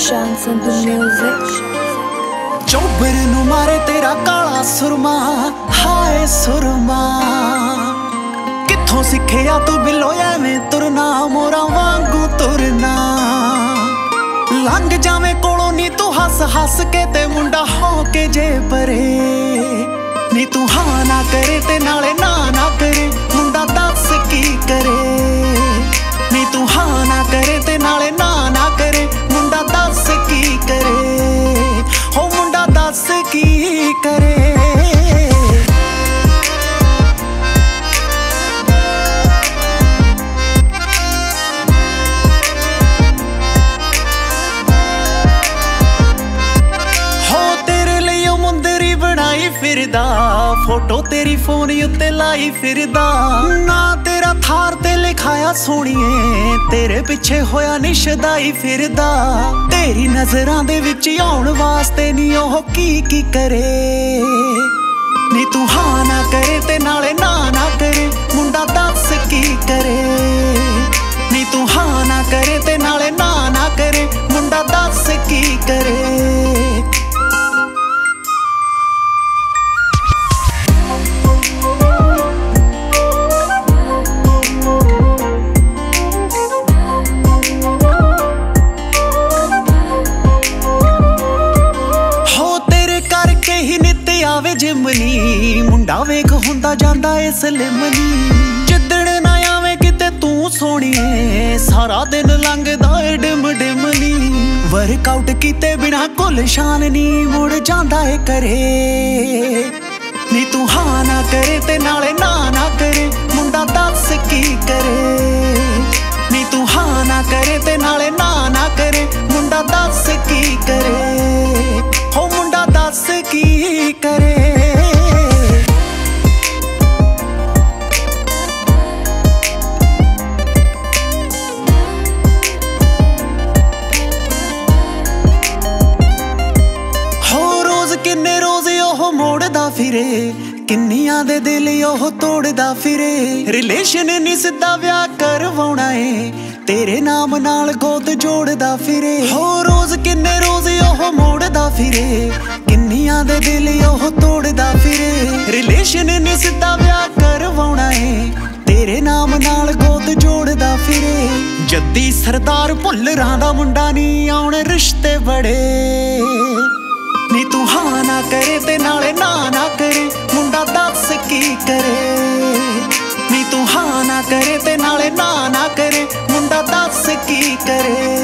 Shans and the music. ਚੋਬਰ ਨੂੰ ਮਾਰੇ ਤੇਰਾ ਕਾਲਾ ਸੁਰਮਾ, ਹਾਏ ਸੁਰਮਾ ਕਿੱਥੋਂ ਸਿੱਖਿਆ ਤੂੰ ਬਿੱਲੋ ਐਵੇਂ ਤੁਰਨਾ, ਮੋਰਾਂ ਵਾਂਗੂ ਤੁਰਨਾ। ਲੰਘ ਜਾਵੇਂ ਕੋਲੋਂ ਨੀ ਤੂੰ ਹੱਸ ਹੱਸ ਕੇ, ਤੇ ਮੁੰਡਾ ਹੋ ਕੇ ਜੇ ਪਰੇ ਨੀ ਤੂੰ ਹਾਂ ਨਾ ਕਰੇ ਤੇ ਨਾਲੇ ਨਾ ਨਾ ਕਰੇ, ਮੁੰਡਾ ਦੱਸ ਕੀ ਕਰੇ। ਨੀ ਤੂੰ ਹਾਂ ਨਾ ਕਰੇ ਤੇ ਨਾਲੇ ਨਾ ਨਾ ਕਰੇ, ਮੁੰਡਾ ਦੱਸ ਕੀ ਕਰੇ। ਹੋ ਮੁੰਡਾ ਦੱਸ ਕੀ ਕਰੇ। ਫਿਰਦਾ ਫੋਟੋ ਤੇਰੀ ਫੋਨ ਉੱਤੇ ਲਾਈ ਫਿਰਦਾ, ਨਾ ਤੇਰਾ ਥਾਰ ਤੇ ਲਿਖਾਇਆ ਸੋਹਣੀਏ, ਤੇਰੇ ਪਿੱਛੇ ਹੋਇਆ ਨਿਸ਼ਦਾਈ ਫਿਰਦਾ। ਤੇਰੀ ਨਜ਼ਰਾਂ ਦੇ ਵਿੱਚ ਆਉਣ ਵਾਸਤੇ ਨੀ ਉਹ ਕੀ ਕੀ ਕਰੇ। ਨੀ ਤੂੰ ਹਾਂ ਨਾ ਕਰੇ ਤੇ ਨਾਲੇ ਨਾ ਨਾ ਕਰੇ, ਮੁੰਡਾ ਦੱਸ ਕੀ ਕਰੇ। ਨੀ ਤੂੰ ਹਾਂ ਨਾ ਕਰੇ ਤੇ ਨਾਲੇ ਨਾ ਨਾ ਕਰੇ, ਮੁੰਡਾ ਦੱਸ ਕੀ ਕਰੇ। ਆਵੇ ਜਿਮਨੀ ਮੁੰਡਾ ਵੇਖ ਹੁੰਦਾ ਜਾਂਦਾ ਇਸ ਲਿਮਨੀ, ਜਿੱਦਣ ਨਾ ਆਵੇਂ ਕਿਤੇ ਤੂੰ ਸੋਹਣੀਏ, ਸਾਰਾ ਦਿਨ ਲੰਘਦਾ ਏ ਡਿਮ ਡਿਮਨੀ। ਵਰਕਆਊਟ ਕੀਤੇ ਬਿਨਾ ਕੁੱਲ ਸ਼ਾਨ ਨੀ ਮੁੜ ਜਾਂਦਾ ਏ ਕਰੇ। ਨੀ ਤੂੰ ਹਾਂ ਨਾ ਕਰੇ ਤੇ ਨਾਲੇ ਨਾ ਨਾ ਕਰੇ, ਮੁੰਡਾ ਦੱਸ ਕੀ ਕਰੇ। ਨੀ ਤੂੰ ਹਾਂ ਨਾ ਕਰੇ ਤੇ ਨਾਲੇ ਨਾ ਨਾ ਕਰੇ, ਮੁੰਡਾ ਦੱਸ ਕੀ ਕਰੇ। ਹੋ ਮੁੰਡਾ ਦੱਸ ਕੀ ਕਰੇ। ਹੋ ਰੋਜ਼ ਕਿੰਨੇ ਰੋਜ਼ ਉਹ ਮੋੜਦਾ ਫਿਰੇ, ਕਿੰਨੀਆਂ ਦੇ ਦਿਲ ਉਹ ਤੋੜਦਾ ਫਿਰੇ। ਰਿਲੇਸ਼ਨ ਨੀ ਸਿੱਧਾ ਵਿਆਹ ਕਰਵਾਉਣਾ ਏ, ਤੇਰੇ ਨਾਮ ਨਾਲ ਗੋਦ ਜੋੜਦਾ ਫਿਰੇ। ਹੋ ਰੋਜ਼ ਕਿੰਨੇ ਰੋਜ਼ ਉਹ ਮੋੜਦਾ ਫਿਰੇ, ਕਿੰਨੀਆਂ ਦੇ ਦਿਲ ਉਹ ਤੋੜਦਾ ਫਿਰੇ। ਰਿਲੇਸ਼ਨ ਨੀ ਸਿੱਧਾ ਵਿਆਹ ਕਰਵਾਉਣਾ ਏ, ਤੇਰੇ ਨਾਮ ਨਾਲ ਗੋਦ ਜੋੜਦਾ ਫਿਰੇ। ਜੱਦੀ ਸਰਦਾਰ ਭੁੱਲਰਾਂ ਦਾ ਮੁੰਡਾ ਨੀ ਆਉਣ ਰਿਸ਼ਤੇ ਬੜੇ। ਨੀ ਤੂੰ ਹਾਂ ਨਾ ਕਰੇ ਤੇ ਨਾਲੇ ਨਾ ਨਾ ਕਰੇ, ਮੁੰਡਾ ਦੱਸ ਕੀ ਕਰੇ। ਨੀ ਤੂੰ ਹਾਂ ਨਾ ਕਰੇ ਤੇ ਨਾਲੇ ਨਾ ਨਾ ਕਰੇ, ਮੁੰਡਾ ਦੱਸ ਕੀ ਕਰੇ।